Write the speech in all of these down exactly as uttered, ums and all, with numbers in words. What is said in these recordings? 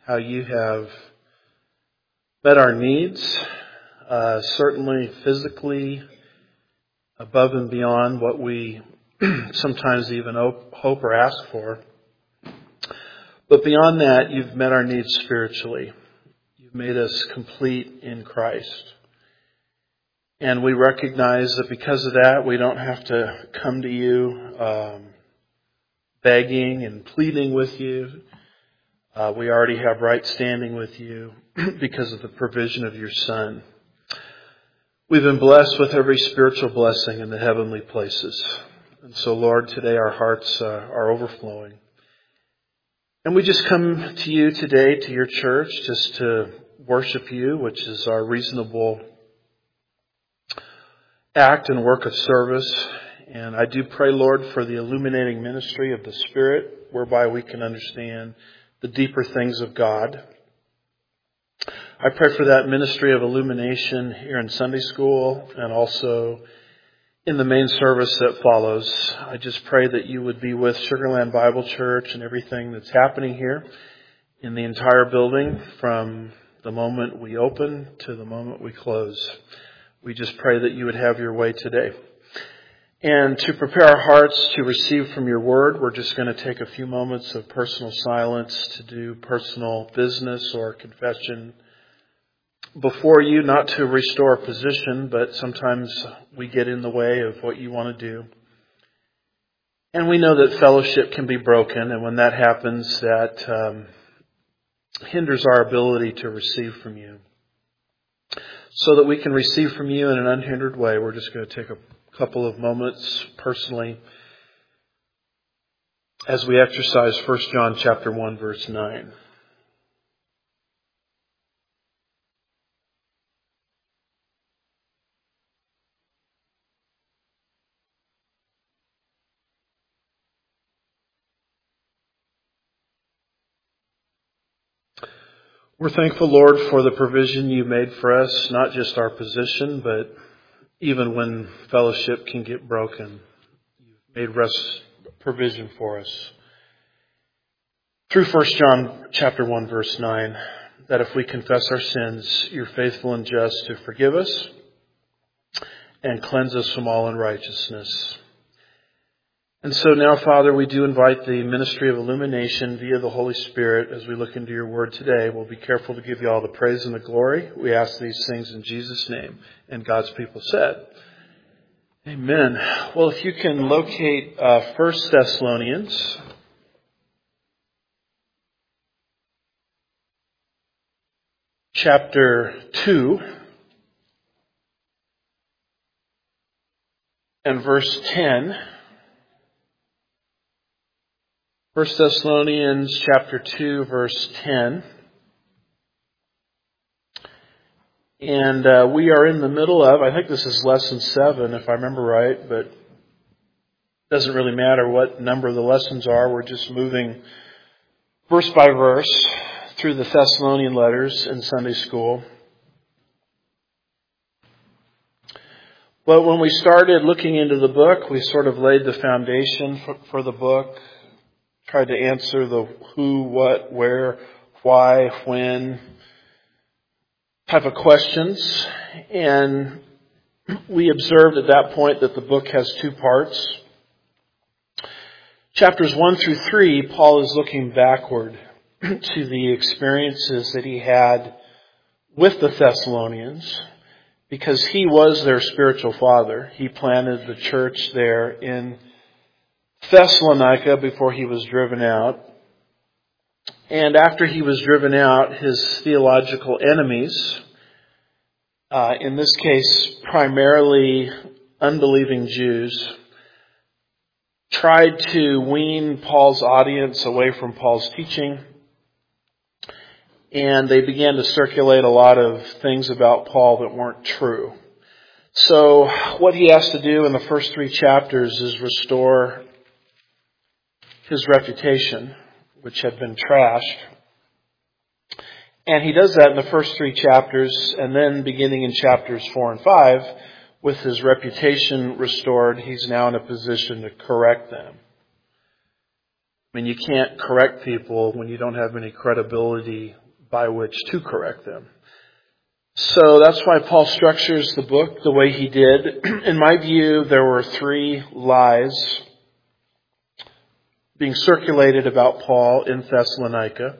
how you have met our needs, uh, certainly physically, above and beyond what we sometimes even hope or ask for. But beyond that, you've met our needs spiritually. You've made us complete in Christ. And we recognize that because of that, we don't have to come to you um, begging and pleading with you. Uh, we already have right standing with you because of the provision of your Son. We've been blessed with every spiritual blessing in the heavenly places. And so, Lord, today our hearts uh, are overflowing. And we just come to you today, to your church, just to worship you, which is our reasonable act and work of service. And I do pray, Lord, for the illuminating ministry of the Spirit, whereby we can understand the deeper things of God. I pray for that ministry of illumination here in Sunday school and also in the main service that follows. I just pray that you would be with Sugarland Bible Church and everything that's happening here in the entire building from the moment we open to the moment we close. We just pray that you would have your way today. And to prepare our hearts to receive from your word, we're just going to take a few moments of personal silence to do personal business or confession before you, not to restore a position, but sometimes we get in the way of what you want to do. And we know that fellowship can be broken, and when that happens, that um, hinders our ability to receive from you. So that we can receive from you in an unhindered way, we're just going to take a couple of moments personally as we exercise First John chapter one, verse nine. We're thankful, Lord, for the provision you made for us, not just our position, but even when fellowship can get broken, you've made rest provision for us. Through First John chapter one, verse nine, that if we confess our sins, you're faithful and just to forgive us and cleanse us from all unrighteousness. And so now, Father, we do invite the ministry of illumination via the Holy Spirit as we look into your word today. We'll be careful to give you all the praise and the glory. We ask these things in Jesus' name. And God's people said, amen. Well, if you can locate uh, First Thessalonians chapter two and verse ten. First Thessalonians chapter two, verse ten. And uh, we are in the middle of, I think this is lesson seven, if I remember right, but it doesn't really matter what number the lessons are. We're just moving verse by verse through the Thessalonian letters in Sunday school. But when we started looking into the book, we sort of laid the foundation for, for the book. Tried to answer the who, what, where, why, when type of questions. And we observed at that point that the book has two parts. Chapters one through three, Paul is looking backward to the experiences that he had with the Thessalonians because he was their spiritual father. He planted the church there in Thessalonica before he was driven out. And after he was driven out, his theological enemies, uh, in this case primarily unbelieving Jews, tried to wean Paul's audience away from Paul's teaching. And they began to circulate a lot of things about Paul that weren't true. So what he has to do in the first three chapters is restore his reputation, which had been trashed. And he does that in the first three chapters, and then beginning in chapters four and five, with his reputation restored, he's now in a position to correct them. I mean, you can't correct people when you don't have any credibility by which to correct them. So that's why Paul structures the book the way he did. In my view, there were three lies being circulated about Paul in Thessalonica.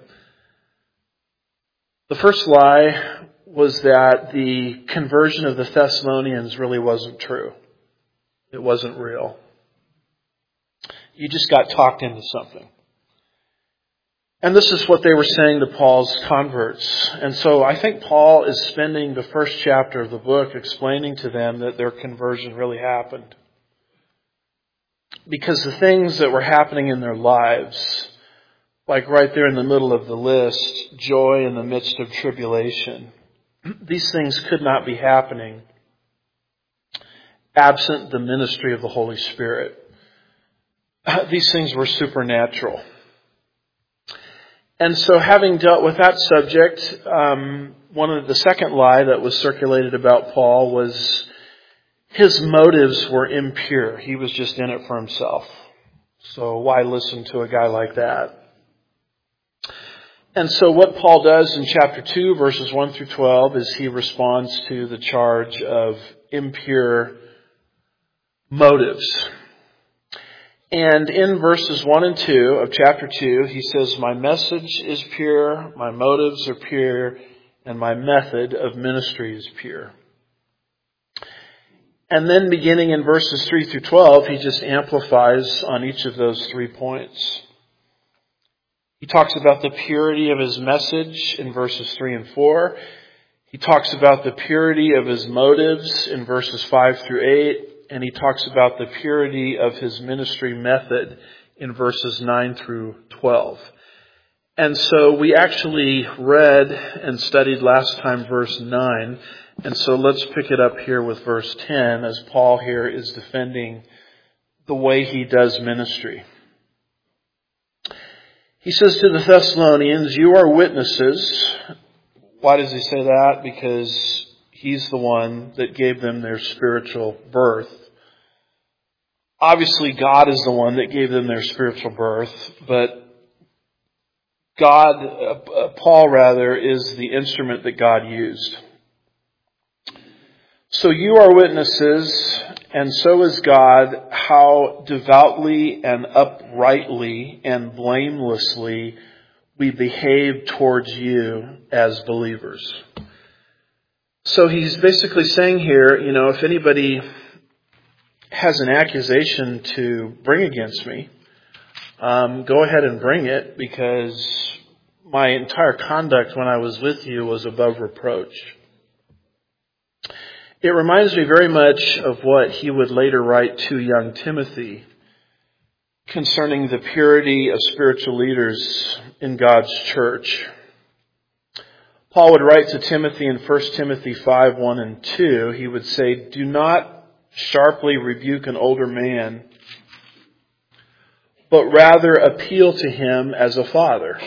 The first lie was that the conversion of the Thessalonians really wasn't true. It wasn't real. You just got talked into something. And this is what they were saying to Paul's converts. And so I think Paul is spending the first chapter of the book explaining to them that their conversion really happened. Because the things that were happening in their lives, like right there in the middle of the list, joy in the midst of tribulation, these things could not be happening absent the ministry of the Holy Spirit. These things were supernatural. And so having dealt with that subject, um, one of the second lie that was circulated about Paul was his motives were impure. He was just in it for himself. So why listen to a guy like that? And so what Paul does in chapter two, verses one through twelve, is he responds to the charge of impure motives. And in verses one and two of chapter two, he says, my message is pure, my motives are pure, and my method of ministry is pure. And then beginning in verses three through twelve, he just amplifies on each of those three points. He talks about the purity of his message in verses three and four. He talks about the purity of his motives in verses five through eight. And he talks about the purity of his ministry method in verses nine through twelve. And so we actually read and studied last time verse nine. And so let's pick it up here with verse ten as Paul here is defending the way he does ministry. He says to the Thessalonians, you are witnesses. Why does he say that? Because he's the one that gave them their spiritual birth. Obviously, God is the one that gave them their spiritual birth, but God, uh, Paul rather, is the instrument that God used. So you are witnesses, and so is God, how devoutly and uprightly and blamelessly we behave towards you as believers. So he's basically saying here, you know, if anybody has an accusation to bring against me, um, go ahead and bring it, because my entire conduct when I was with you was above reproach. It reminds me very much of what he would later write to young Timothy concerning the purity of spiritual leaders in God's church. Paul would write to Timothy in First Timothy five, one and two. He would say, do not sharply rebuke an older man, but rather appeal to him as a father,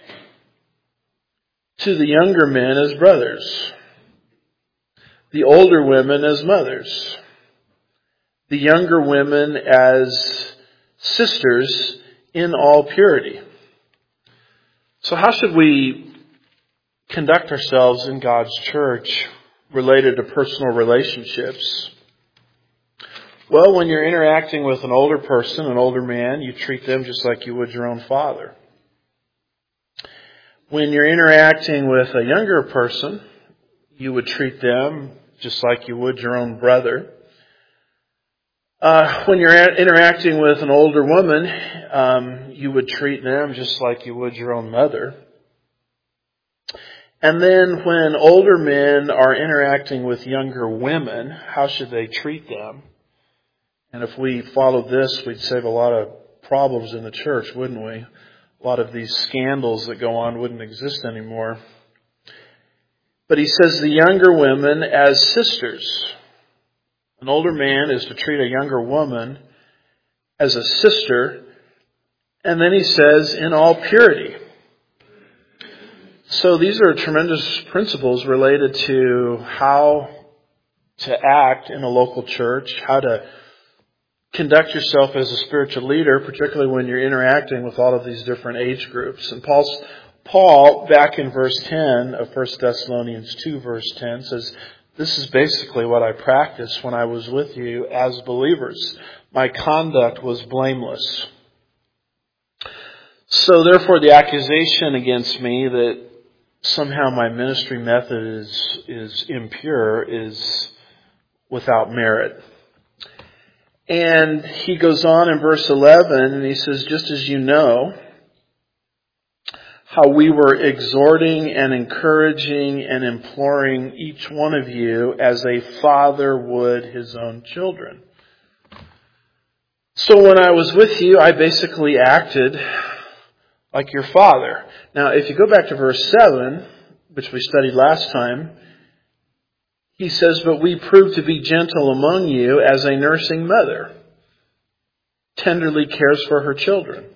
to the younger men as brothers, the older women as mothers, the younger women as sisters in all purity. So how should we conduct ourselves in God's church related to personal relationships? Well, when you're interacting with an older person, an older man, you treat them just like you would your own father. When you're interacting with a younger person, you would treat them just like you would your own brother. Uh, when you're interacting with an older woman, um, you would treat them just like you would your own mother. And then when older men are interacting with younger women, how should they treat them? And if we followed this, we'd save a lot of problems in the church, wouldn't we? A lot of these scandals that go on wouldn't exist anymore. But he says the younger women as sisters. An older man is to treat a younger woman as a sister. And then he says, in all purity. So these are tremendous principles related to how to act in a local church, how to conduct yourself as a spiritual leader, particularly when you're interacting with all of these different age groups. And Paul's, Paul, back in verse ten of First Thessalonians two, verse ten, says, this is basically what I practiced when I was with you as believers. My conduct was blameless. So therefore the accusation against me that somehow my ministry method is, is impure is without merit. And he goes on in verse eleven and he says, just as you know how we were exhorting and encouraging and imploring each one of you as a father would his own children. So when I was with you, I basically acted like your father. Now, if you go back to verse seven, which we studied last time, he says, but we proved to be gentle among you as a nursing mother tenderly cares for her children.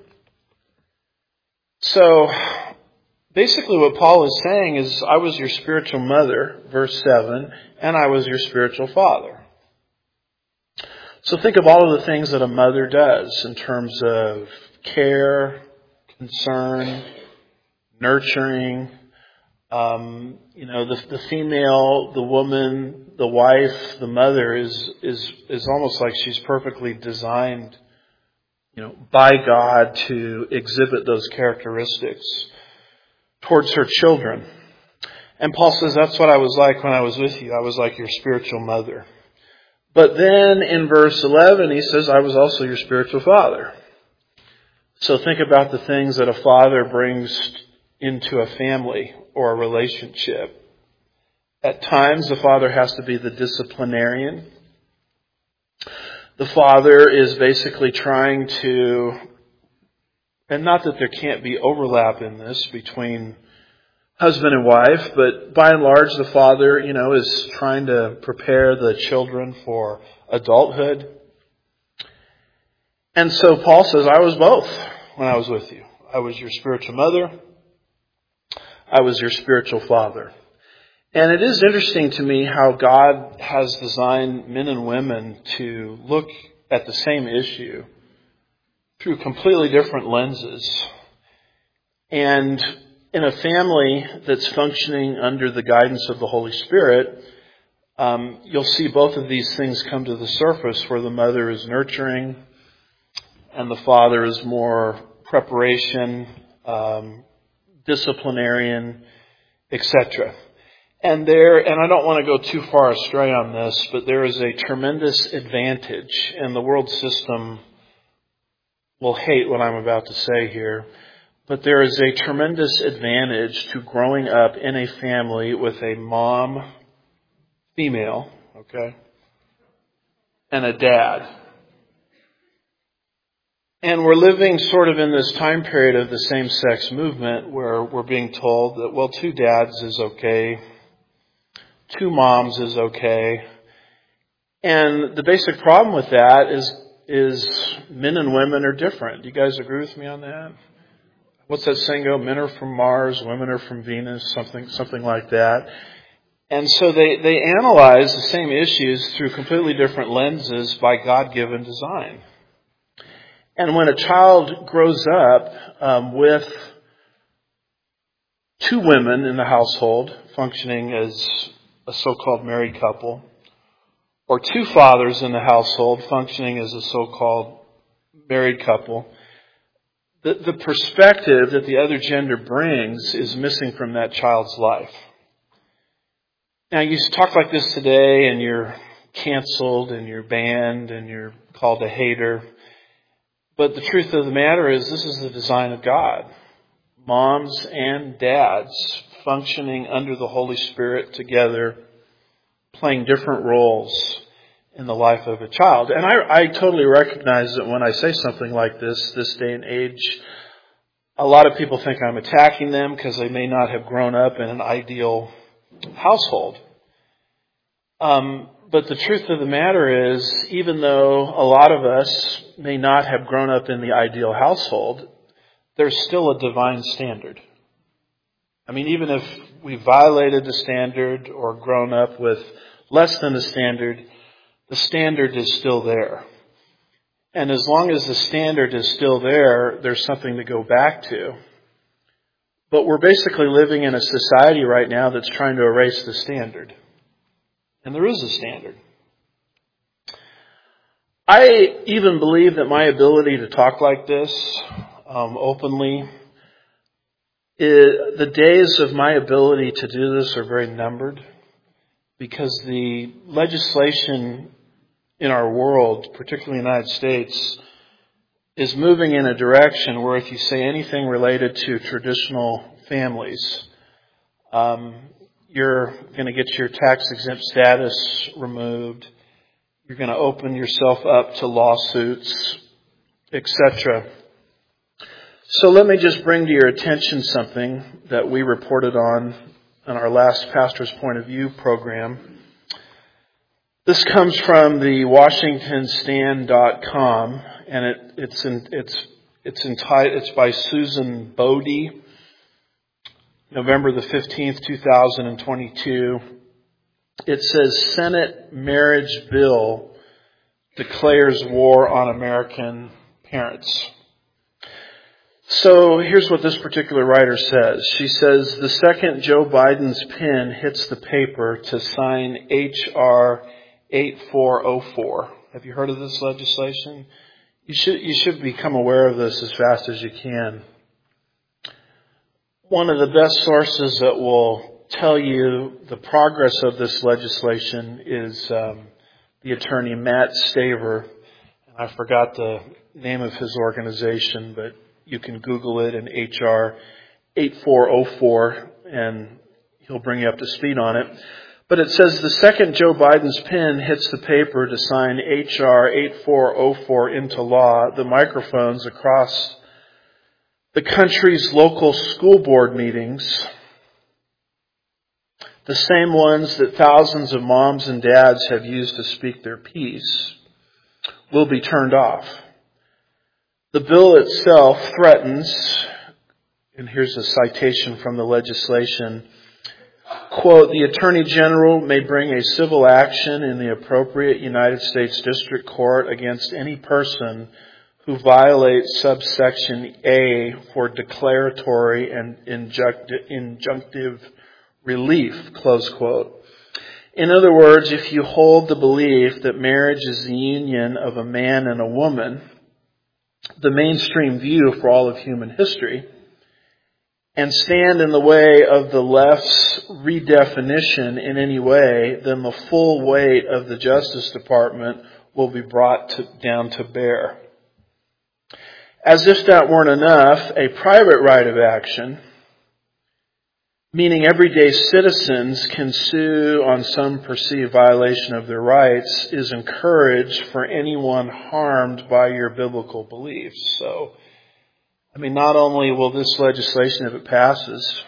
So, basically what Paul is saying is, I was your spiritual mother, verse seven, and I was your spiritual father. So think of all of the things that a mother does in terms of care, concern, nurturing. Um, you know, the, the female, the woman, the wife, the mother is, is, is almost like she's perfectly designed, you know, by God to exhibit those characteristics towards her children. And Paul says, that's what I was like when I was with you. I was like your spiritual mother. But then in verse eleven, he says, I was also your spiritual father. So think about the things that a father brings into a family or a relationship. At times, the father has to be the disciplinarian. The father is basically trying to, and not that there can't be overlap in this between husband and wife, but by and large, the father, you know, is trying to prepare the children for adulthood. And so Paul says, I was both when I was with you. I was your spiritual mother. I was your spiritual father. And it is interesting to me how God has designed men and women to look at the same issue through completely different lenses. And in a family that's functioning under the guidance of the Holy Spirit, um, you'll see both of these things come to the surface, where the mother is nurturing and the father is more preparation, um, disciplinarian, et cetera. And there, and I don't want to go too far astray on this, but there is a tremendous advantage, and the world system will hate what I'm about to say here, but there is a tremendous advantage to growing up in a family with a mom, female, okay, and a dad. And we're living sort of in this time period of the same-sex movement where we're being told that, well, two dads is okay, two moms is okay. And the basic problem with that is is men and women are different. Do you guys agree with me on that? What's that saying go? Men are from Mars, women are from Venus, something something like that. And so they, they analyze the same issues through completely different lenses by God-given design. And when a child grows up um, with two women in the household functioning as a so-called married couple, or two fathers in the household functioning as a so-called married couple, the, the perspective that the other gender brings is missing from that child's life. Now, you talk like this today and you're canceled and you're banned and you're called a hater. But the truth of the matter is, this is the design of God. Moms and dads functioning under the Holy Spirit together, playing different roles in the life of a child. And I, I totally recognize that when I say something like this, this day and age, a lot of people think I'm attacking them because they may not have grown up in an ideal household. Um, but the truth of the matter is, even though a lot of us may not have grown up in the ideal household, there's still a divine standard. I mean, even if we violated the standard or grown up with less than the standard, the standard is still there. And as long as the standard is still there, there's something to go back to. But we're basically living in a society right now that's trying to erase the standard. And there is a standard. I even believe that my ability to talk like this um, openly, it, the days of my ability to do this are very numbered, because the legislation in our world, particularly in the United States, is moving in a direction where if you say anything related to traditional families, um, you're going to get your tax-exempt status removed. You're going to open yourself up to lawsuits, et cetera. So let me just bring to your attention something that we reported on in our last Pastor's Point of View program. This comes from the Washington Stand dot com, and it, it's in, it's it's entitled. It's by Susan Bodie, November the fifteenth, two thousand twenty-two. It says Senate marriage bill declares war on American parents. So here's what this particular writer says. She says, the second Joe Biden's pen hits the paper to sign H R eighty-four oh four. Have you heard of this legislation? You should, you should become aware of this as fast as you can. One of the best sources that will tell you the progress of this legislation is um, the attorney Matt Staver. I forgot the name of his organization, but you can Google it in H R eighty-four oh four and he'll bring you up to speed on it. But it says the second Joe Biden's pen hits the paper to sign H R eighty-four oh four into law, the microphones across the country's local school board meetings, the same ones that thousands of moms and dads have used to speak their piece, will be turned off. The bill itself threatens, and here's a citation from the legislation, quote, the Attorney General may bring a civil action in the appropriate United States District Court against any person who violates subsection A for declaratory and injunctive relief, close quote. In other words, if you hold the belief that marriage is the union of a man and a woman, the mainstream view for all of human history, and stand in the way of the left's redefinition in any way, then the full weight of the Justice Department will be brought to, down to bear. As if that weren't enough, a private right of action, meaning everyday citizens can sue on some perceived violation of their rights, is encouraged for anyone harmed by your biblical beliefs. So, I mean, not only will this legislation, if it passes,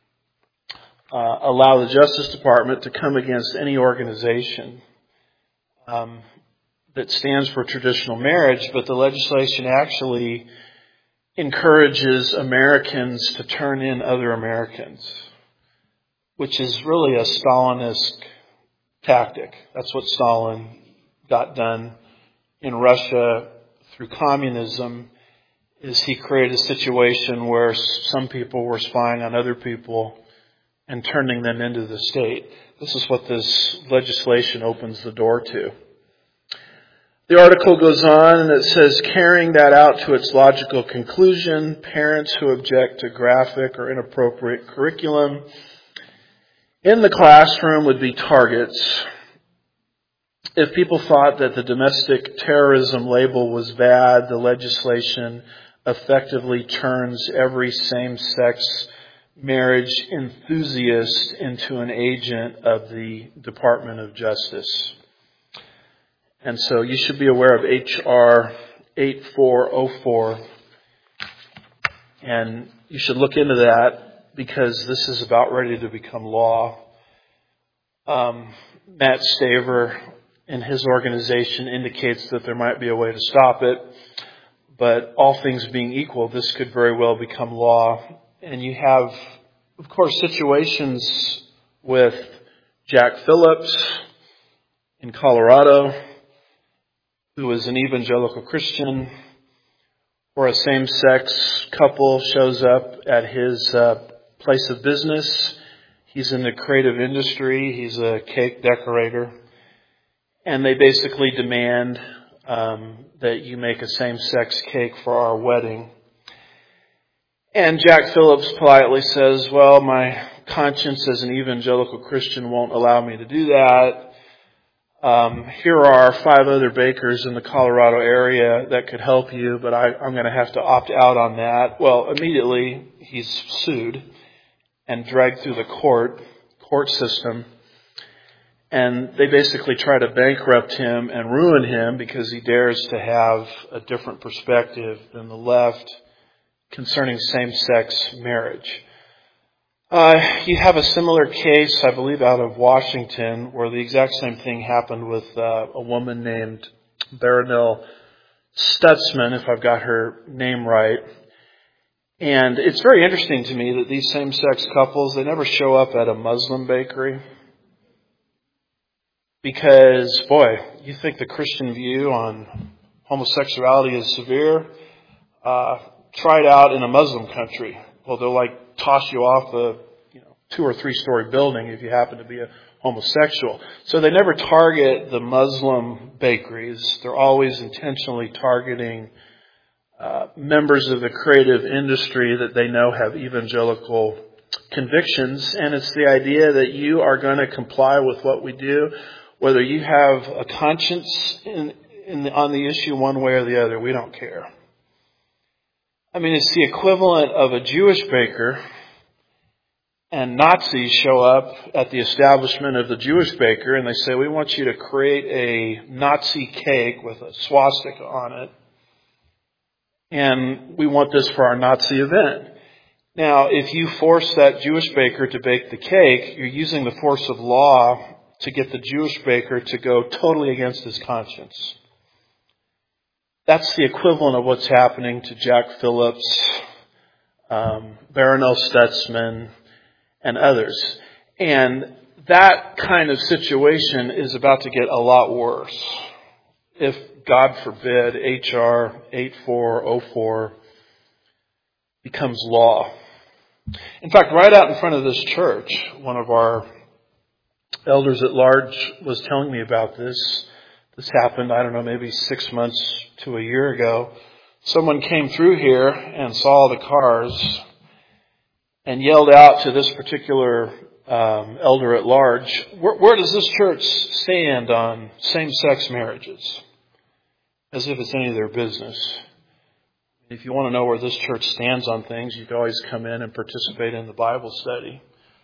uh, allow the Justice Department to come against any organization um, that stands for traditional marriage, but the legislation actually encourages Americans to turn in other Americans, which is really a Stalinist tactic. That's what Stalin got done in Russia through communism, is he created a situation where some people were spying on other people and turning them into the state. This is what this legislation opens the door to. The article goes on and it says, carrying that out to its logical conclusion, parents who object to graphic or inappropriate curriculum in the classroom would be targets. If people thought that the domestic terrorism label was bad, the legislation effectively turns every same-sex marriage enthusiast into an agent of the Department of Justice. And so you should be aware of H R eighty-four oh four, and you should look into that because this is about ready to become law. Um, Matt Staver and his organization indicates that there might be a way to stop it. But all things being equal, this could very well become law. And you have, of course, situations with Jack Phillips in Colorado. who is an evangelical Christian, or a same-sex couple shows up at his uh, place of business. He's in the creative industry. He's a cake decorator. And they basically demand um, that you make a same-sex cake for our wedding. And Jack Phillips politely says, well, my conscience as an evangelical Christian won't allow me to do that. Um, here are five other bakers in the Colorado area that could help you, but I, I'm going to have to opt out on that. Well, immediately he's sued and dragged through the court, court system. And they basically try to bankrupt him and ruin him because he dares to have a different perspective than the left concerning same-sex marriage. Uh, you have a similar case, I believe, out of Washington, where the exact same thing happened with uh, a woman named Baronelle Stutzman, if I've got her name right. And it's very interesting to me that these same-sex couples, they never show up at a Muslim bakery. Because, boy, you think the Christian view on homosexuality is severe? Uh, try it out in a Muslim country. Well, they'll like toss you off a you know, two or three story building if you happen to be a homosexual. So they never target the Muslim bakeries. They're always intentionally targeting uh, members of the creative industry that they know have evangelical convictions. And it's the idea that you are going to comply with what we do, whether you have a conscience in, in the, on the issue one way or the other. We don't care. I mean, it's the equivalent of a Jewish baker and Nazis show up at the establishment of the Jewish baker and they say, we want you to create a Nazi cake with a swastika on it. And we want this for our Nazi event. Now, if you force that Jewish baker to bake the cake, you're using the force of law to get the Jewish baker to go totally against his conscience. That's the equivalent of what's happening to Jack Phillips, um, Baronelle Stutzman, and others. And that kind of situation is about to get a lot worse. If, God forbid, H R eighty-four oh four becomes law. In fact, right out in front of this church, one of our elders at large was telling me about this. This happened, I don't know, maybe six months to a year ago. Someone came through here and saw the cars and yelled out to this particular um, elder at large, where, where does this church stand on same-sex marriages? As if it's any of their business. If you want to know where this church stands on things, you can always come in and participate in the Bible study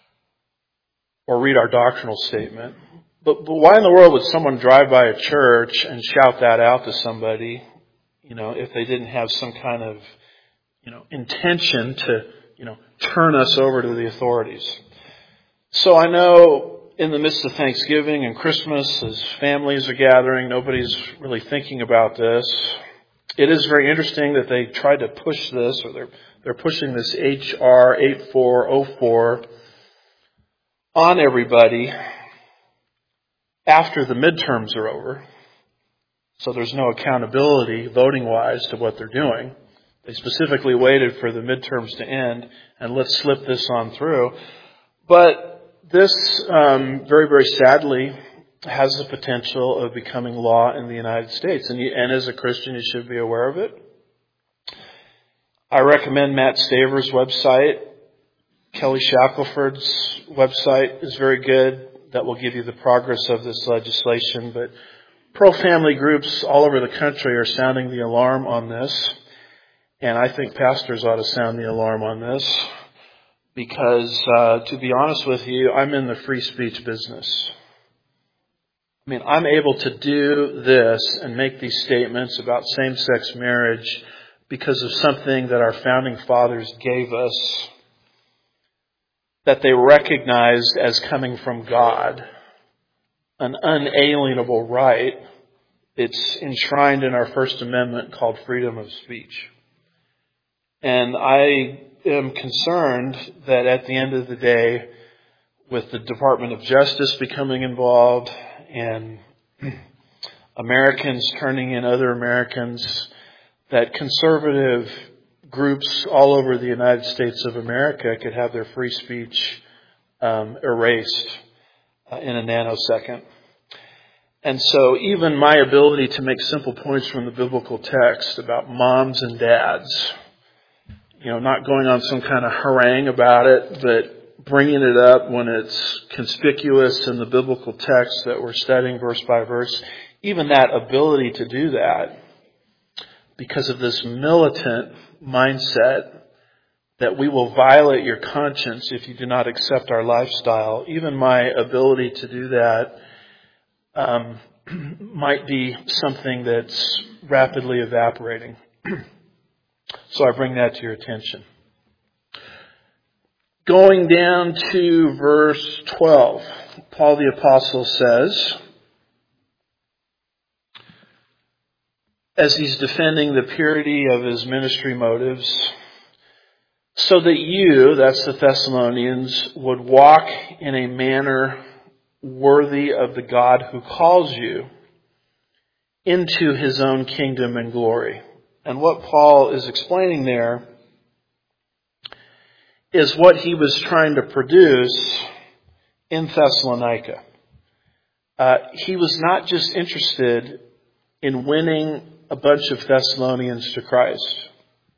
or read our doctrinal statement. But, but why in the world would someone drive by a church and shout that out to somebody, you know, if they didn't have some kind of, you know, intention to, you know, turn us over to the authorities? So I know in the midst of Thanksgiving and Christmas, as families are gathering, nobody's really thinking about this. It is very interesting that they tried to push this, or they're they're pushing this H R eighty-four oh four on everybody after the midterms are over. So there's no accountability voting-wise to what they're doing. They specifically waited for the midterms to end and let's slip this on through. But this, um, very, very sadly, has the potential of becoming law in the United States. And, you, and as a Christian, you should be aware of it. I recommend Matt Staver's website. Kelly Shackelford's website is very good. That will give you the progress of this legislation. But pro-family groups all over the country are sounding the alarm on this. And I think pastors ought to sound the alarm on this. Because, uh, to be honest with you, I'm in the free speech business. I mean, I'm able to do this and make these statements about same-sex marriage because of something that our founding fathers gave us, that they recognized as coming from God, an unalienable right. It's enshrined in our First Amendment called freedom of speech. And I am concerned that at the end of the day, with the Department of Justice becoming involved and Americans turning in other Americans, that conservative groups all over the United States of America could have their free speech um, erased uh, in a nanosecond. And so even my ability to make simple points from the biblical text about moms and dads, you know, not going on some kind of harangue about it, but bringing it up when it's conspicuous in the biblical text that we're studying verse by verse, even that ability to do that, because of this militant mindset that we will violate your conscience if you do not accept our lifestyle, even my ability to do that um, might be something that's rapidly evaporating. So I bring that to your attention. Going down to verse twelve, Paul the Apostle says, as he's defending the purity of his ministry motives, so that you, that's the Thessalonians, would walk in a manner worthy of the God who calls you into his own kingdom and glory. And what Paul is explaining there is what he was trying to produce in Thessalonica. Uh, he was not just interested in winning a bunch of Thessalonians to Christ.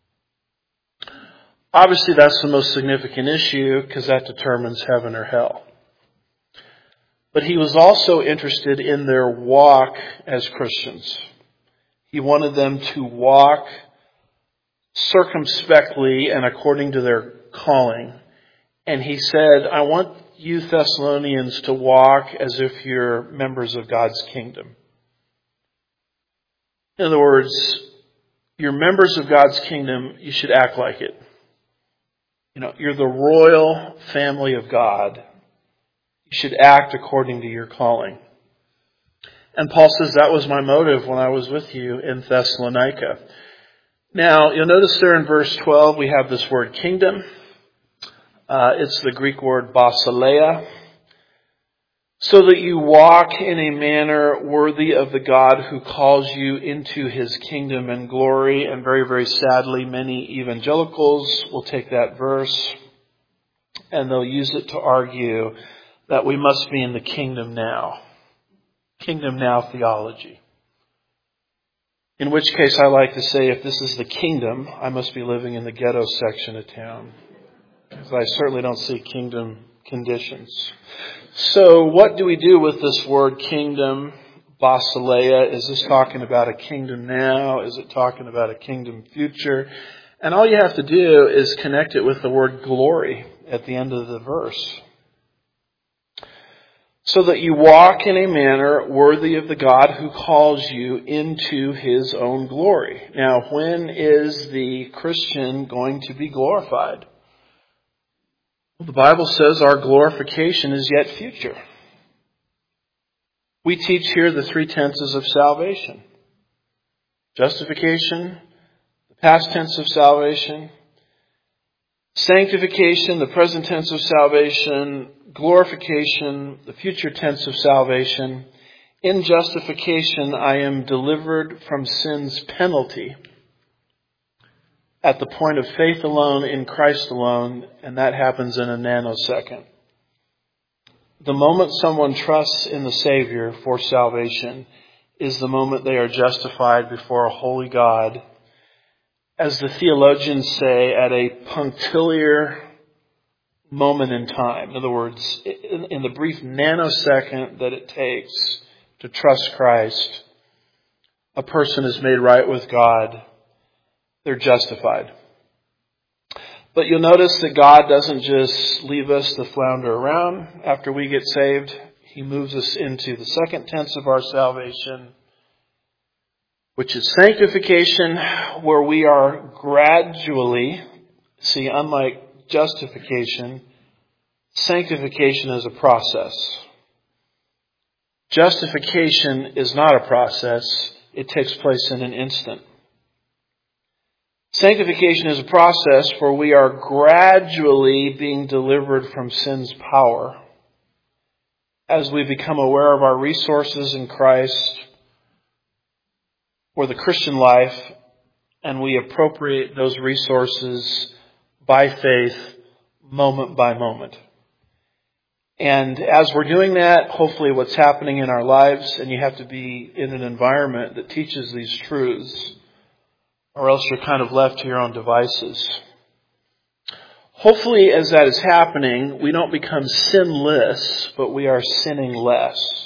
Obviously, that's the most significant issue because that determines heaven or hell. But he was also interested in their walk as Christians. He wanted them to walk circumspectly and according to their calling. And he said, I want you Thessalonians to walk as if you're members of God's kingdom. In other words, you're members of God's kingdom, you should act like it. You know, you're the royal family of God. You should act according to your calling. And Paul says that was my motive when I was with you in Thessalonica. Now, you'll notice there in verse twelve we have this word kingdom. Uh, it's the Greek word basileia. So that you walk in a manner worthy of the God who calls you into his kingdom and glory. And very, very sadly, many evangelicals will take that verse and they'll use it to argue that we must be in the kingdom now. Kingdom now theology. In which case I like to say, if this is the kingdom, I must be living in the ghetto section of town. Because I certainly don't see kingdom conditions. So what do we do with this word kingdom, basileia? Is this talking about a kingdom now? Is it talking about a kingdom future? And all you have to do is connect it with the word glory at the end of the verse. So that you walk in a manner worthy of the God who calls you into his own glory. Now, when is the Christian going to be glorified? Well, the Bible says our glorification is yet future. We teach here the three tenses of salvation. Justification, the past tense of salvation. Sanctification, the present tense of salvation. Glorification, the future tense of salvation. In justification, I am delivered from sin's penalty at the point of faith alone, in Christ alone, and that happens in a nanosecond. The moment someone trusts in the Savior for salvation is the moment they are justified before a holy God, as the theologians say, at a punctiliar moment in time. In other words, in, in the brief nanosecond that it takes to trust Christ, a person is made right with God. They're justified. But you'll notice that God doesn't just leave us to flounder around after we get saved. He moves us into the second tense of our salvation, which is sanctification, where we are gradually, see, unlike justification, sanctification is a process. Justification is not a process. It takes place in an instant. Sanctification is a process where we are gradually being delivered from sin's power as we become aware of our resources in Christ, or the Christian life, and we appropriate those resources by faith, moment by moment. And as we're doing that, hopefully what's happening in our lives, and you have to be in an environment that teaches these truths, or else you're kind of left to your own devices. Hopefully as that is happening, we don't become sinless, but we are sinning less.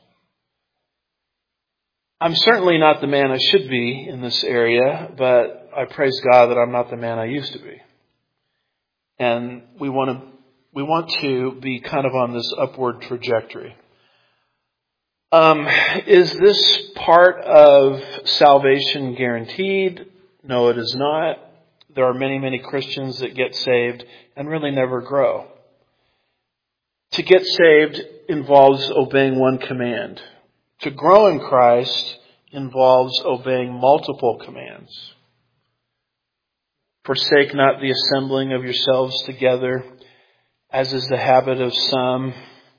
I'm certainly not the man I should be in this area, but I praise God that I'm not the man I used to be. And we want to we want to be kind of on this upward trajectory. Um, is this part of salvation guaranteed? No, it is not. There are many, many Christians that get saved and really never grow. To get saved involves obeying one command. To grow in Christ involves obeying multiple commands. Forsake not the assembling of yourselves together, as is the habit of some.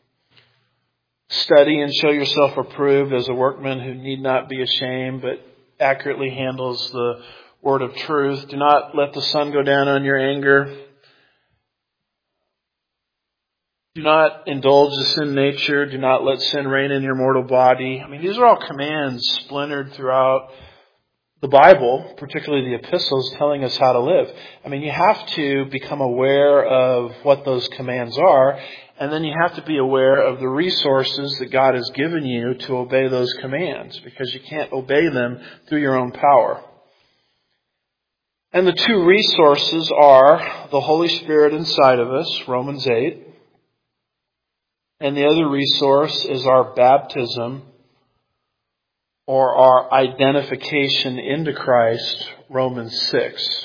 Study and show yourself approved as a workman who need not be ashamed, but accurately handles the word of truth. Do not let the sun go down on your anger. Do not indulge the sin nature. Do not let sin reign in your mortal body. I mean, these are all commands splintered throughout the Bible, particularly the epistles, telling us how to live. I mean, you have to become aware of what those commands are, and then you have to be aware of the resources that God has given you to obey those commands, because you can't obey them through your own power. And the two resources are the Holy Spirit inside of us, Romans eight, and the other resource is our baptism, or our identification into Christ, Romans six.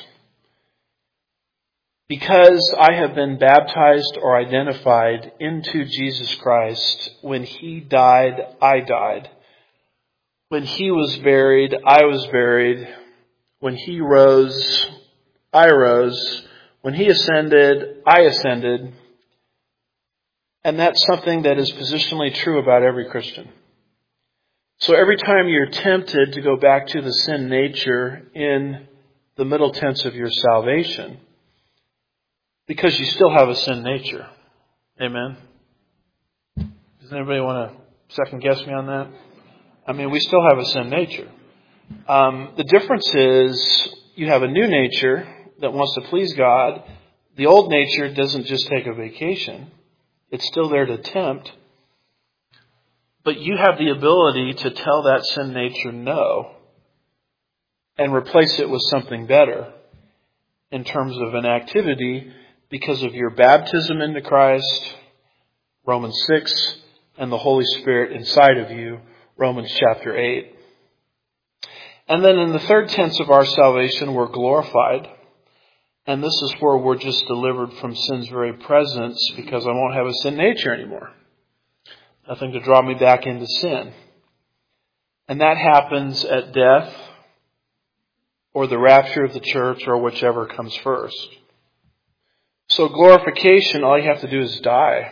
Because I have been baptized or identified into Jesus Christ, when He died, I died. When He was buried, I was buried. When He rose, I rose. When He ascended, I ascended. And that's something that is positionally true about every Christian. So every time you're tempted to go back to the sin nature in the middle tense of your salvation, because you still have a sin nature. Amen? Does anybody want to second guess me on that? I mean, we still have a sin nature. Um, the difference is you have a new nature that wants to please God. The old nature doesn't just take a vacation. It's still there to tempt. But you have the ability to tell that sin nature no and replace it with something better in terms of an activity because of your baptism into Christ, Romans six, and the Holy Spirit inside of you, Romans chapter eight. And then in the third tense of our salvation, we're glorified. And this is where we're just delivered from sin's very presence, because I won't have a sin nature anymore. Nothing to draw me back into sin. And that happens at death or the rapture of the church, or whichever comes first. So glorification, all you have to do is die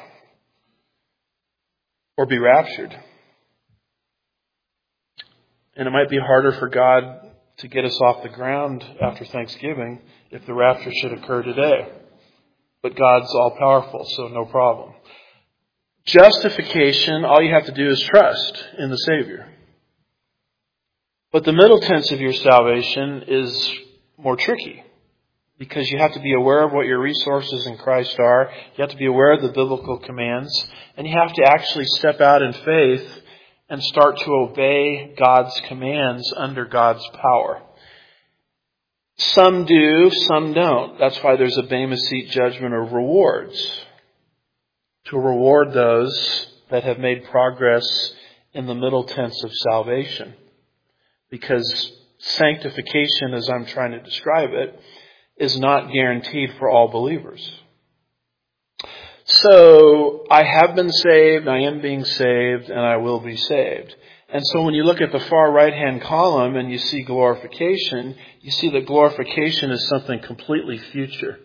or be raptured. And it might be harder for God to get us off the ground after Thanksgiving if the rapture should occur today. But God's all powerful, so no problem. Justification, all you have to do is trust in the Savior. But the middle tense of your salvation is more tricky, because you have to be aware of what your resources in Christ are. You have to be aware of the biblical commands, and you have to actually step out in faith and start to obey God's commands under God's power. Some do, some don't. That's why there's a Bema Seat judgment of rewards, to reward those that have made progress in the middle tense of salvation. Because sanctification, as I'm trying to describe it, is not guaranteed for all believers. So, I have been saved, I am being saved, and I will be saved. And so when you look at the far right-hand column and you see glorification, you see that glorification is something completely future.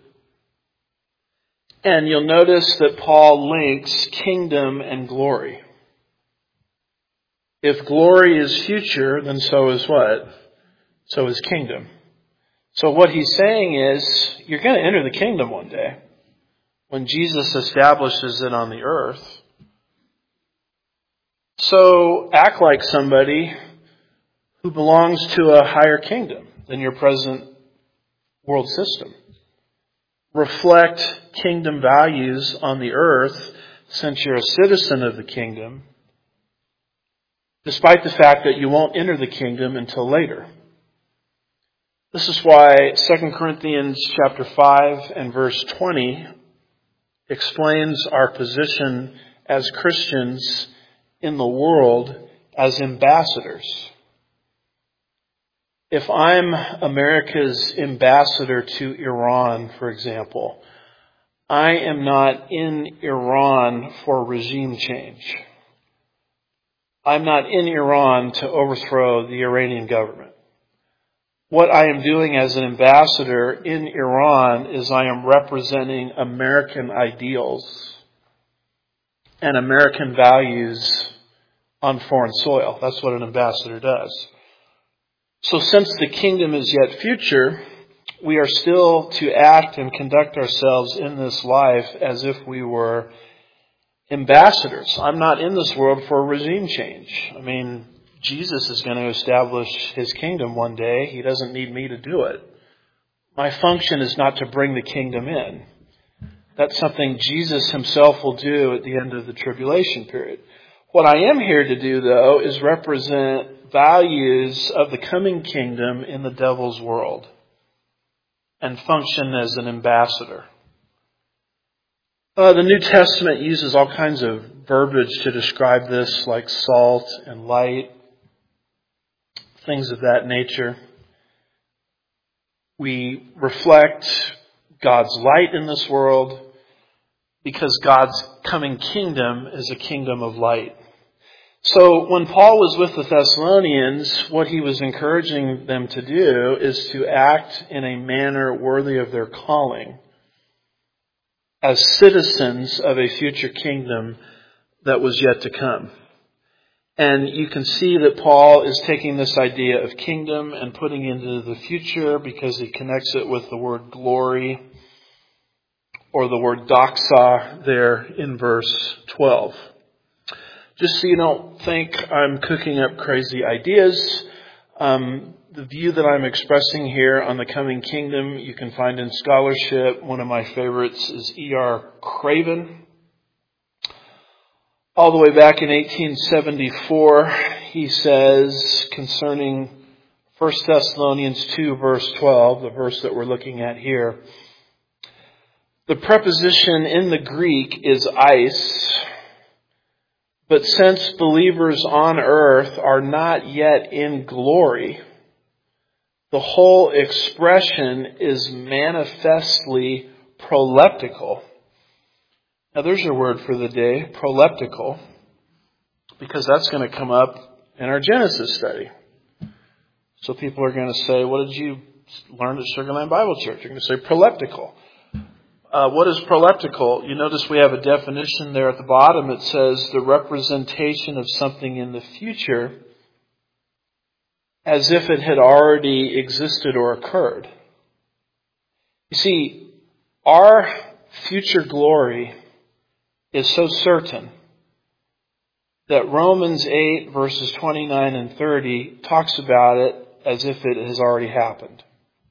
And you'll notice that Paul links kingdom and glory. If glory is future, then so is what? So is kingdom. So what he's saying is, you're going to enter the kingdom one day when Jesus establishes it on the earth. So act like somebody who belongs to a higher kingdom than your present world system. Reflect kingdom values on the earth since you're a citizen of the kingdom, despite the fact that you won't enter the kingdom until later. This is why Second Corinthians chapter five and verse twenty explains our position as Christians in the world as ambassadors. If I'm America's ambassador to Iran, for example, I am not in Iran for regime change. I'm not in Iran to overthrow the Iranian government. What I am doing as an ambassador in Iran is I am representing American ideals and American values on foreign soil. That's what an ambassador does. So since the kingdom is yet future, we are still to act and conduct ourselves in this life as if we were ambassadors. I'm not in this world for a regime change. I mean, Jesus is going to establish his kingdom one day. He doesn't need me to do it. My function is not to bring the kingdom in. That's something Jesus himself will do at the end of the tribulation period. What I am here to do, though, is represent values of the coming kingdom in the devil's world and function as an ambassador. Uh, the New Testament uses all kinds of verbiage to describe this, like salt and light, things of that nature. We reflect God's light in this world because God's coming kingdom is a kingdom of light. So when Paul was with the Thessalonians, what he was encouraging them to do is to act in a manner worthy of their calling as citizens of a future kingdom that was yet to come. And you can see that Paul is taking this idea of kingdom and putting it into the future because he connects it with the word glory or the word doxa there in verse twelve. Just so you don't think I'm cooking up crazy ideas, um, the view that I'm expressing here on the coming kingdom you can find in scholarship. One of my favorites is E R Craven. All the way back in eighteen seventy-four, he says concerning First Thessalonians two, verse twelve, the verse that we're looking at here, the preposition in the Greek is eis. But since believers on earth are not yet in glory, the whole expression is manifestly proleptical. Now there's your word for the day, proleptical, because that's going to come up in our Genesis study. So people are going to say, what did you learn at Sugar Land Bible Church? You're going to say proleptical. Uh, what is proleptical? You notice we have a definition there at the bottom. It says the representation of something in the future as if it had already existed or occurred. You see, our future glory is so certain that Romans eight verses twenty-nine and thirty talks about it as if it has already happened.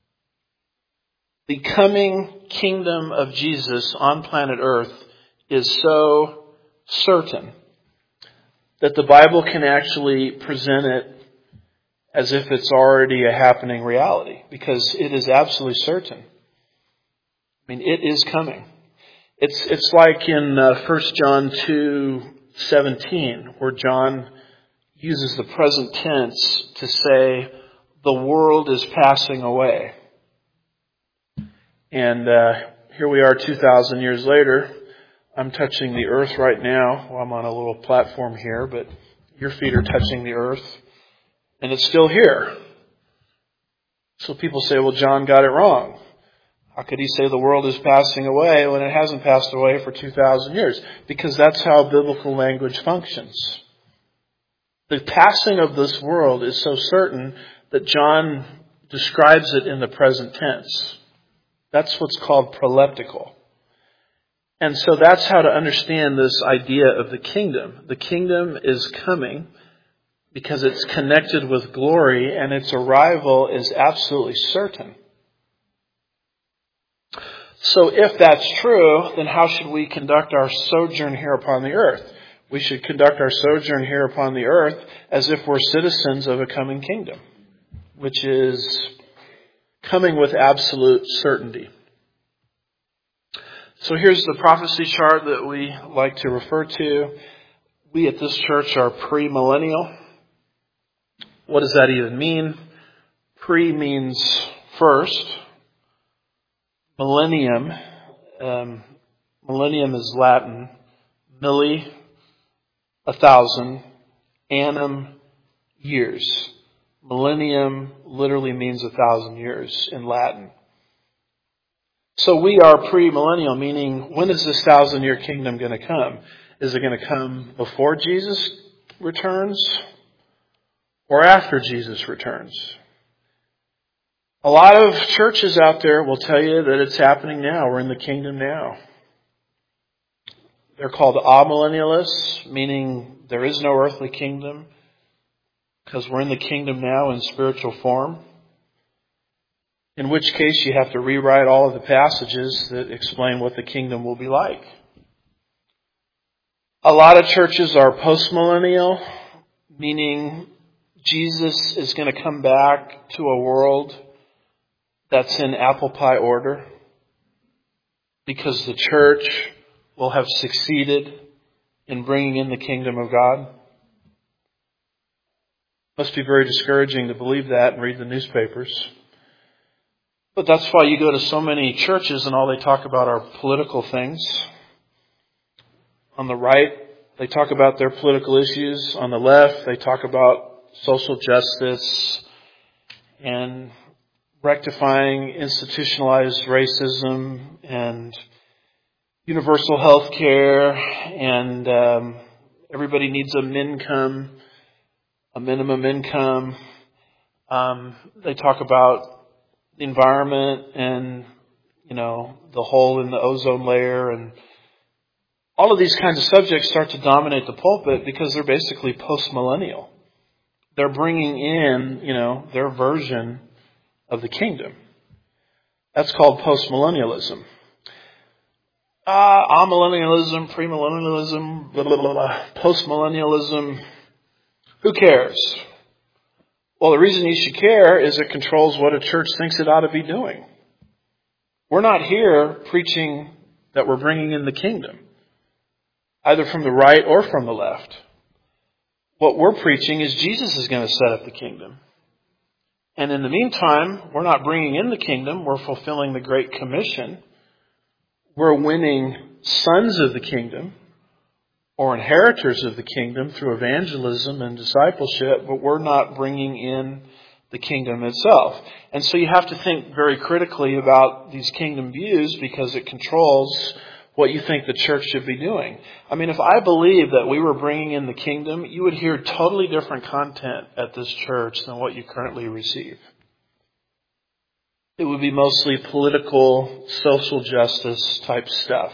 The coming kingdom of Jesus on planet Earth is so certain that the Bible can actually present it as if it's already a happening reality, because it is absolutely certain. I mean, it is coming. It's it's like in uh, First John two seventeen, where John uses the present tense to say the world is passing away. And uh, here we are two thousand years later. I'm touching the earth right now. Well, I'm on a little platform here, but your feet are touching the earth. And it's still here. So people say, well, John got it wrong. How could he say the world is passing away when it hasn't passed away for two thousand years? Because that's how biblical language functions. The passing of this world is so certain that John describes it in the present tense. That's what's called proleptical. And so that's how to understand this idea of the kingdom. The kingdom is coming because it's connected with glory, and its arrival is absolutely certain. So if that's true, then how should we conduct our sojourn here upon the earth? We should conduct our sojourn here upon the earth as if we're citizens of a coming kingdom, which is coming with absolute certainty. So here's the prophecy chart that we like to refer to. We at this church are premillennial. What does that even mean? Pre means first. Millennium, um, millennium is Latin. Milli, a thousand. Annum, years. Millennium literally means a thousand years in Latin. So we are pre-millennial, meaning when is this thousand year kingdom going to come? Is it going to come before Jesus returns or after Jesus returns? A lot of churches out there will tell you that it's happening now. We're in the kingdom now. They're called amillennialists, meaning there is no earthly kingdom because we're in the kingdom now in spiritual form. In which case you have to rewrite all of the passages that explain what the kingdom will be like. A lot of churches are postmillennial, meaning Jesus is going to come back to a world that's in apple pie order because the church will have succeeded in bringing in the kingdom of God. Must be very discouraging to believe that and read the newspapers. But that's why you go to so many churches and all they talk about are political things. On the right, they talk about their political issues. On the left, they talk about social justice and rectifying institutionalized racism and universal health care, and um, everybody needs a mincome, a minimum income. Um, they talk about the environment and, you know, the hole in the ozone layer, and all of these kinds of subjects start to dominate the pulpit because they're basically post-millennial. They're bringing in, you know, their version of the kingdom. That's called post-millennialism. Uh, amillennialism, premillennialism, blah, blah, blah, blah, post-millennialism. Who cares? Well, the reason you should care is it controls what a church thinks it ought to be doing. We're not here preaching that we're bringing in the kingdom, either from the right or from the left. What we're preaching is Jesus is going to set up the kingdom. And in the meantime, we're not bringing in the kingdom. We're fulfilling the Great Commission. We're winning sons of the kingdom or inheritors of the kingdom through evangelism and discipleship, but we're not bringing in the kingdom itself. And so you have to think very critically about these kingdom views because it controls what you think the church should be doing. I mean, if I believed that we were bringing in the kingdom, you would hear totally different content at this church than what you currently receive. It would be mostly political, social justice type stuff.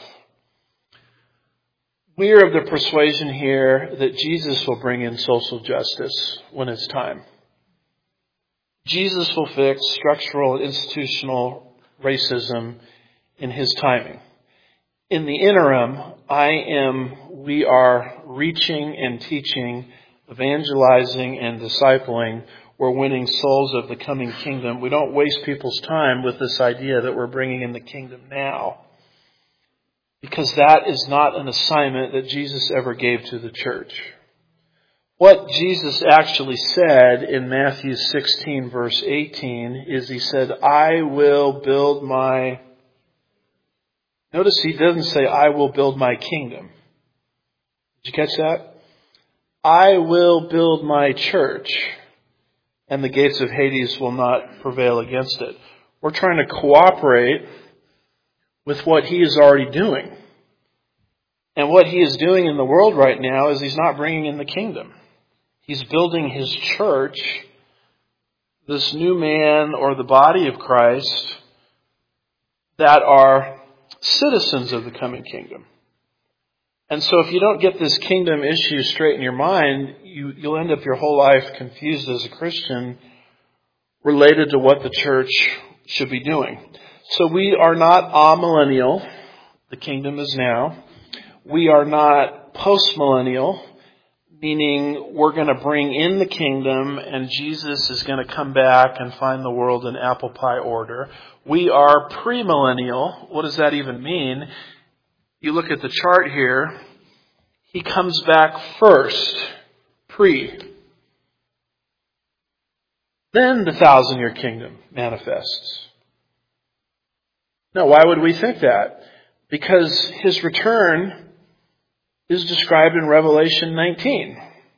We are of the persuasion here that Jesus will bring in social justice when it's time. Jesus will fix structural and institutional racism in His timing. In the interim, I am, we are reaching and teaching, evangelizing and discipling. We're winning souls of the coming kingdom. We don't waste people's time with this idea that we're bringing in the kingdom now, because that is not an assignment that Jesus ever gave to the church. What Jesus actually said in Matthew sixteen, verse eighteen, is He said, I will build my... Notice He doesn't say, I will build my kingdom. Did you catch that? I will build my church, and the gates of Hades will not prevail against it. We're trying to cooperate with what He is already doing. And what He is doing in the world right now is He's not bringing in the kingdom. He's building His church, this new man or the body of Christ, that are citizens of the coming kingdom. And so if you don't get this kingdom issue straight in your mind, you, you'll end up your whole life confused as a Christian related to what the church should be doing. So we are not amillennial. The kingdom is now. We are not postmillennial, meaning we're going to bring in the kingdom and Jesus is going to come back and find the world in apple pie order. We are premillennial. What does that even mean? You look at the chart here. He comes back first, pre. Then the thousand-year kingdom manifests. Now, why would we think that? Because His return is described in Revelation nineteen.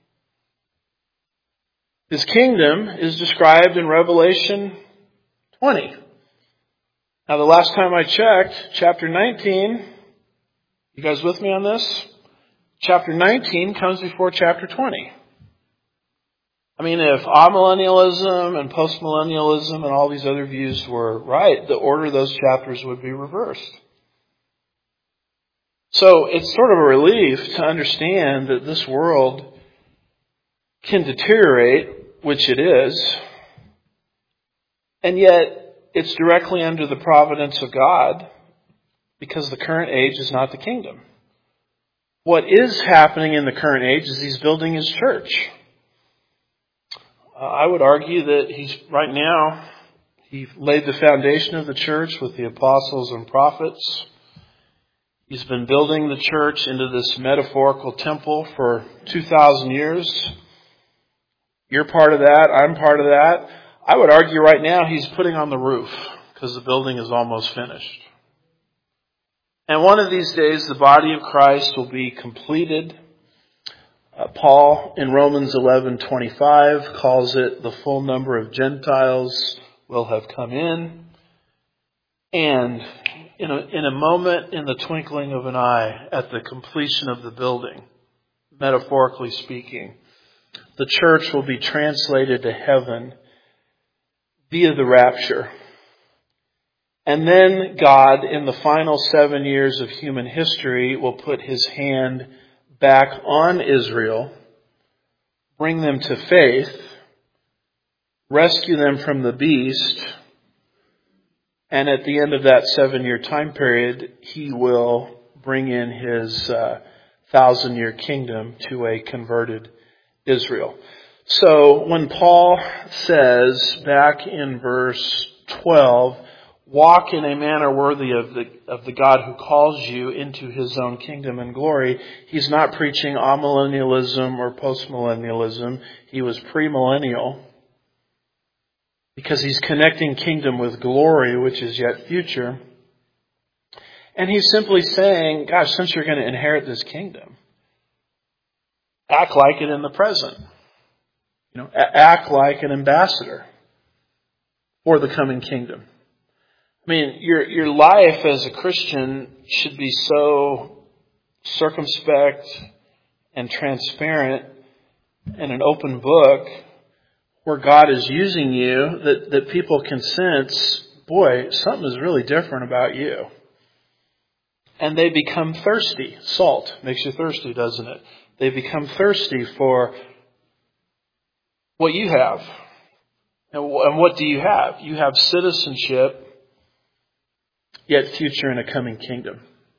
His kingdom is described in Revelation twenty. Now, the last time I checked, chapter nineteen, you guys with me on this? Chapter nineteen comes before chapter twenty. I mean, if amillennialism and postmillennialism and all these other views were right, the order of those chapters would be reversed. So it's sort of a relief to understand that this world can deteriorate, which it is, and yet it's directly under the providence of God because the current age is not the kingdom. What is happening in the current age is He's building His church. Uh, I would argue that He's, right now, He laid the foundation of the church with the apostles and prophets. He's been building the church into this metaphorical temple for two thousand years. You're part of that. I'm part of that. I would argue right now He's putting on the roof because the building is almost finished. And one of these days, the body of Christ will be completed. Uh, Paul in Romans eleven twenty-five calls it the full number of Gentiles will have come in. And in a, in a moment, in the twinkling of an eye, at the completion of the building, metaphorically speaking, the church will be translated to heaven via the rapture. And then God, in the final seven years of human history, will put His hand back on Israel, bring them to faith, rescue them from the beast, and at the end of that seven-year time period, He will bring in His uh, thousand-year kingdom to a converted Israel. So when Paul says back in verse twelve, walk in a manner worthy of the of the God who calls you into His own kingdom and glory, he's not preaching amillennialism or postmillennialism. He was premillennial because he's connecting kingdom with glory, which is yet future. And he's simply saying, gosh, since you're going to inherit this kingdom, act like it in the present. You know, act like an ambassador for the coming kingdom. I mean, your your life as a Christian should be so circumspect and transparent and an open book where God is using you that, that people can sense, boy, something is really different about you. And they become thirsty. Salt makes you thirsty, doesn't it? They become thirsty for what you have. And what do you have? You have citizenship, yet future in a coming kingdom.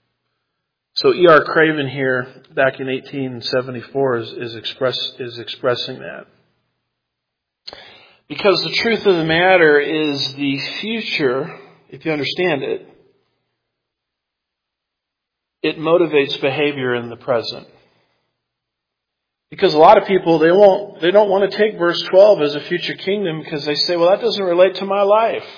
So E R Craven here, back in eighteen seventy-four, is, is, express, is expressing that. Because the truth of the matter is the future, if you understand it, it motivates behavior in the present. Because a lot of people, they won't, they don't want to take verse twelve as a future kingdom because they say, well, that doesn't relate to my life.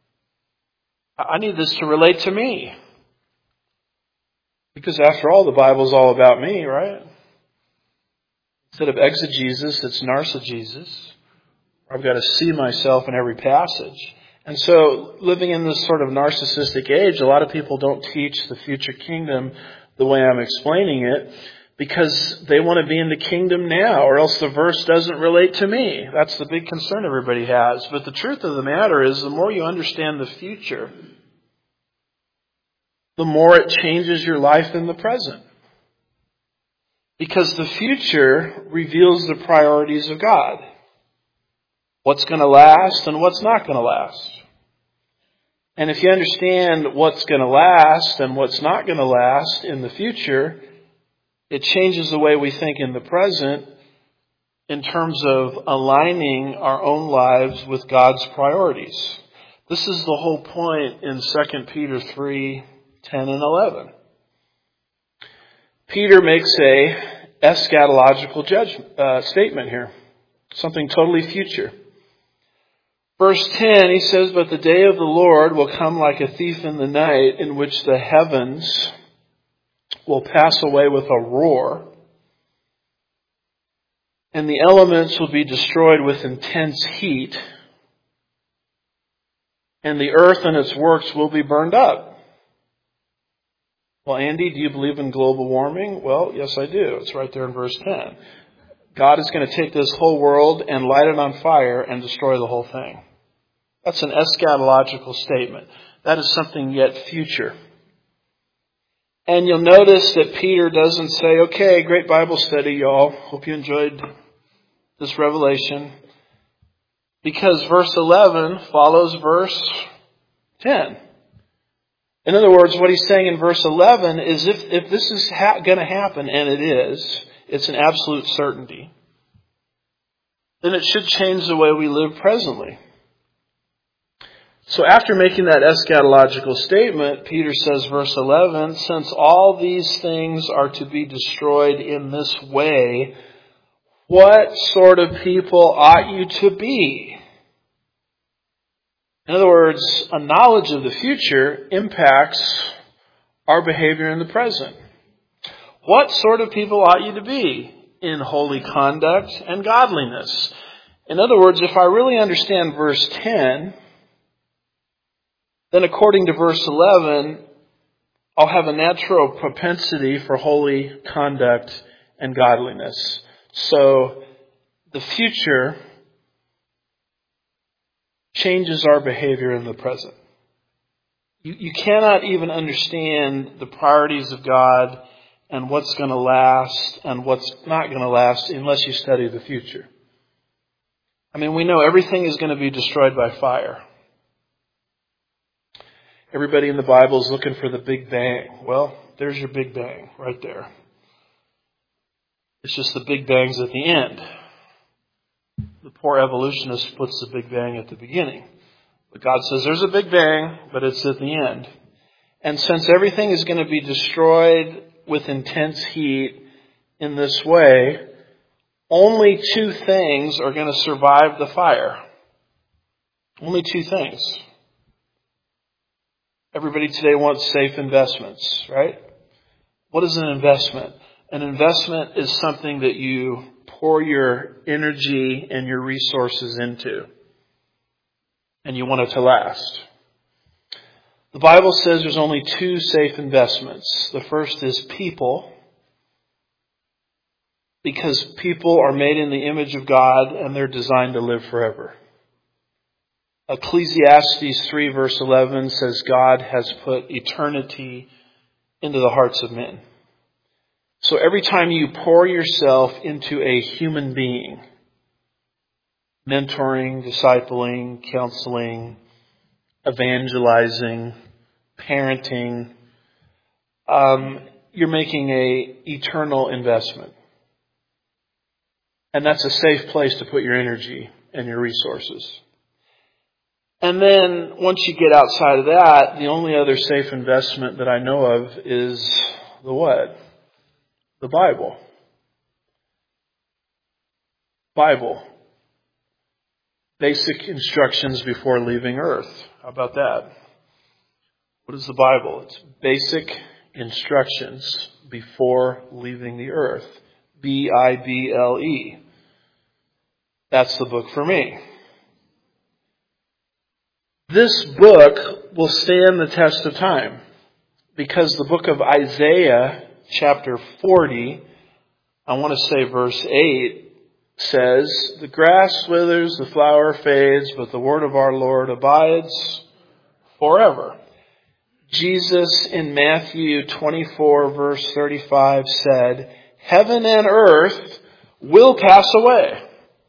I need this to relate to me. Because after all, the Bible's all about me, right? Instead of exegesis, it's narcigesis. I've got to see myself in every passage. And so, living in this sort of narcissistic age, a lot of people don't teach the future kingdom the way I'm explaining it because they want to be in the kingdom now, or else the verse doesn't relate to me. That's the big concern everybody has. But the truth of the matter is, the more you understand the future, the more it changes your life in the present. Because the future reveals the priorities of God. What's going to last and what's not going to last. And if you understand what's going to last and what's not going to last in the future, it changes the way we think in the present in terms of aligning our own lives with God's priorities. This is the whole point in Second Peter three, ten and eleven. Peter makes a eschatological judgment, uh, statement here. Something totally future. Verse ten, he says, "But the day of the Lord will come like a thief in the night, in which the heavens will pass away with a roar, and the elements will be destroyed with intense heat, and the earth and its works will be burned up." Well, Andy, do you believe in global warming? Well, yes, I do. It's right there in verse ten. God is going to take this whole world and light it on fire and destroy the whole thing. That's an eschatological statement. That is something yet future. And you'll notice that Peter doesn't say, okay, great Bible study, y'all. Hope you enjoyed this revelation. Because verse eleven follows verse ten. In other words, what he's saying in verse eleven is if, if this is ha- going to happen, and it is, it's an absolute certainty, then it should change the way we live presently. So after making that eschatological statement, Peter says, verse eleven, "Since all these things are to be destroyed in this way, what sort of people ought you to be?" In other words, a knowledge of the future impacts our behavior in the present. What sort of people ought you to be in holy conduct and godliness? In other words, if I really understand verse ten, then according to verse eleven, I'll have a natural propensity for holy conduct and godliness. So the future changes our behavior in the present. You, you cannot even understand the priorities of God and what's going to last and what's not going to last unless you study the future. I mean, we know everything is going to be destroyed by fire. Everybody in the Bible is looking for the Big Bang. Well, there's your Big Bang right there. It's just the Big Bang's at the end. The poor evolutionist puts the Big Bang at the beginning. But God says there's a Big Bang, but it's at the end. And since everything is going to be destroyed with intense heat in this way, only two things are going to survive the fire. Only two things. Everybody today wants safe investments, right? What is an investment? An investment is something that you pour your energy and your resources into, and you want it to last. The Bible says there's only two safe investments. The first is people, because people are made in the image of God and they're designed to live forever. Ecclesiastes three verse eleven says God has put eternity into the hearts of men. So every time you pour yourself into a human being, mentoring, discipling, counseling, evangelizing, parenting, um, you're making a eternal investment. And that's a safe place to put your energy and your resources. And then once you get outside of that, the only other safe investment that I know of is the what? The Bible. Bible. Basic instructions before leaving earth. How about that? What is the Bible? It's basic instructions before leaving the earth. B I B L E. That's the book for me. This book will stand the test of time because the book of Isaiah, chapter forty, I want to say verse eight says, the grass withers, the flower fades, but the word of our Lord abides forever. Jesus in Matthew twenty-four verse thirty-five said, heaven and earth will pass away.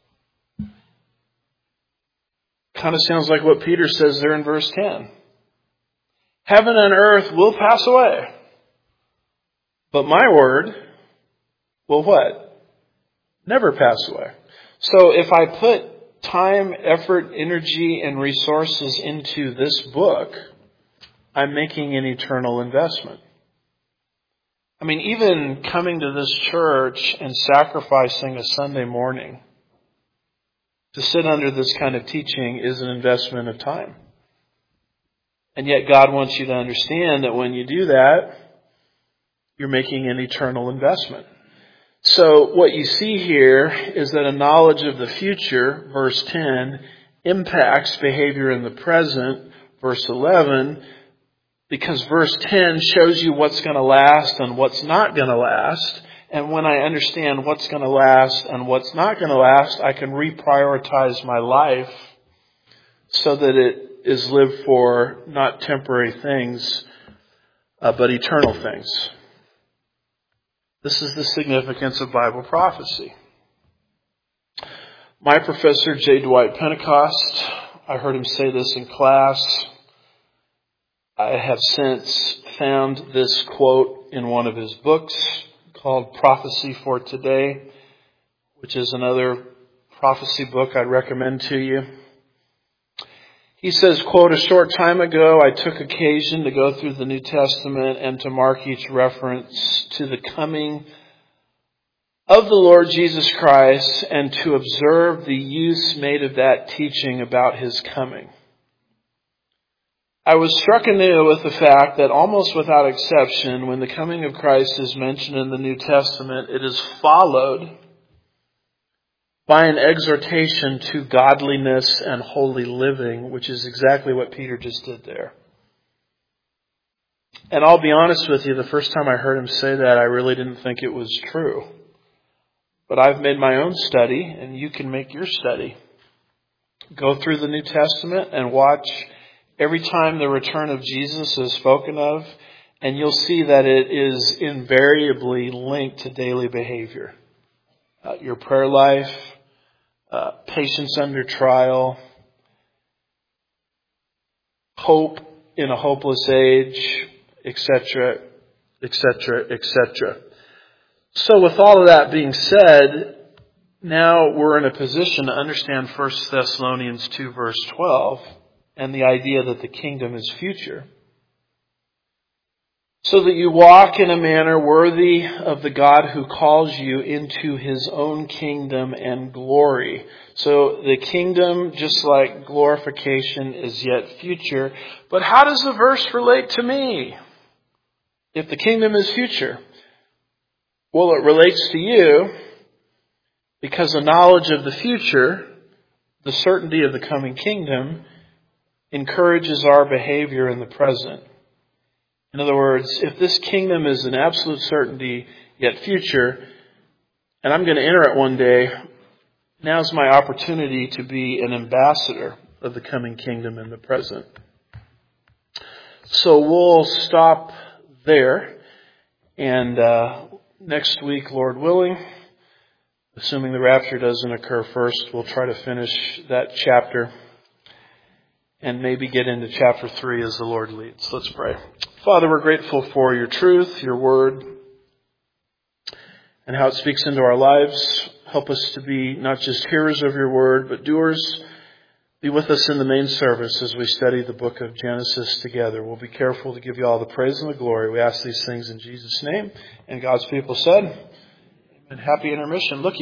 Kind of sounds like what Peter says there in verse ten. Heaven and earth will pass away. But my word will what? Never pass away. So if I put time, effort, energy, and resources into this book, I'm making an eternal investment. I mean, even coming to this church and sacrificing a Sunday morning to sit under this kind of teaching is an investment of time. And yet God wants you to understand that when you do that, you're making an eternal investment. So what you see here is that a knowledge of the future, verse ten, impacts behavior in the present, verse eleven, because verse ten shows you what's going to last and what's not going to last. And when I understand what's going to last and what's not going to last, I can reprioritize my life so that it is lived for not temporary things, uh, but eternal things. This is the significance of Bible prophecy. My professor, J. Dwight Pentecost, I heard him say this in class. I have since found this quote in one of his books called Prophecy for Today, which is another prophecy book I'd recommend to you. He says, quote, a short time ago, I took occasion to go through the New Testament and to mark each reference to the coming of the Lord Jesus Christ and to observe the use made of that teaching about his coming. I was struck anew with the fact that almost without exception, when the coming of Christ is mentioned in the New Testament, it is followed by an exhortation to godliness and holy living, which is exactly what Peter just did there. And I'll be honest with you, the first time I heard him say that, I really didn't think it was true. But I've made my own study, and you can make your study. Go through the New Testament and watch every time the return of Jesus is spoken of, and you'll see that it is invariably linked to daily behavior. Uh, your prayer life, uh, patience under trial, hope in a hopeless age, et cetera, et cetera, et cetera. So with all of that being said, now we're in a position to understand First Thessalonians two verse twelve and the idea that the kingdom is future. So that you walk in a manner worthy of the God who calls you into his own kingdom and glory. So the kingdom, just like glorification, is yet future. But how does the verse relate to me? If the kingdom is future, well, it relates to you because the knowledge of the future, the certainty of the coming kingdom, encourages our behavior in the present. In other words, if this kingdom is an absolute certainty, yet future, and I'm going to enter it one day, now's my opportunity to be an ambassador of the coming kingdom in the present. So we'll stop there, and uh, next week, Lord willing, assuming the rapture doesn't occur first, we'll try to finish that chapter and maybe get into chapter three as the Lord leads. Let's pray. Father, we're grateful for your truth, your word, and how it speaks into our lives. Help us to be not just hearers of your word, but doers. Be with us in the main service as we study the book of Genesis together. We'll be careful to give you all the praise and the glory. We ask these things in Jesus' name. And God's people said, and happy intermission. Look,